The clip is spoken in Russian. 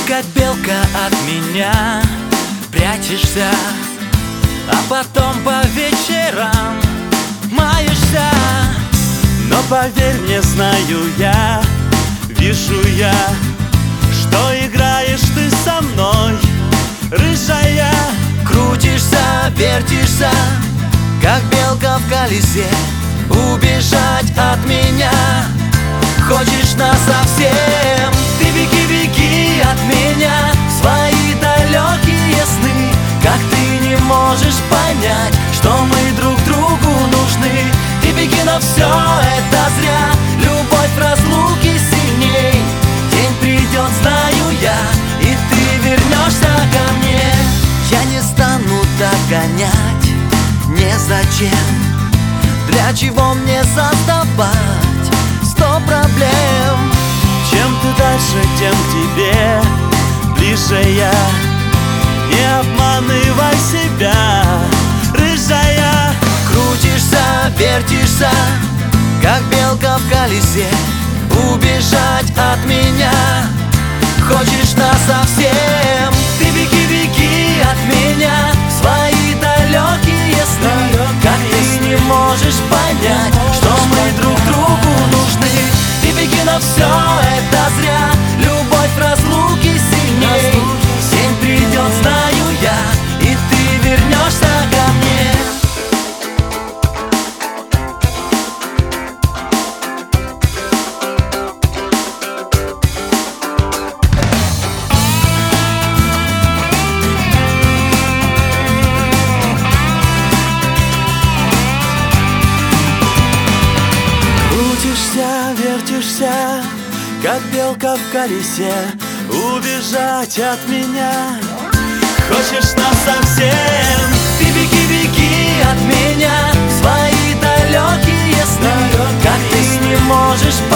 как белка от меня прячешься, а потом по вечерам маешься. Но поверь мне, знаю я, вижу я, что играешь ты со мной, рыжая. Крутишься, вертишься, как белка в колесе. Убежать от меня хочешь насовсем. Ты беги, беги от меня в свои далекие сны. Как ты не можешь понять, что мы друг другу нужны? Ты беги, но все это зря. Любовь в разлуке сильней. День придет, знаю я, и ты вернешься ко мне. Я не стану догонять, незачем. Для чего мне создавать 100 проблем? Чем ты дальше, тем к тебе ближе я. Не обманывай себя, рыжая. Крутишься, вертишься, как белка в колесе. Убежать от меня хочешь насовсем. Ты беги, беги от меня в свои далекие сны. Как ты не можешь понять, что мы друг другу нужны? Ты беги, но все это зря. Любовь в разлуке сильней. День придет, знаю я, и ты вернешься ко мне. Вертишься, как белка в колесе. Убежать от меня хочешь насовсем. Ты беги, беги от меня в свои далекие сны. Как ты не можешь понять,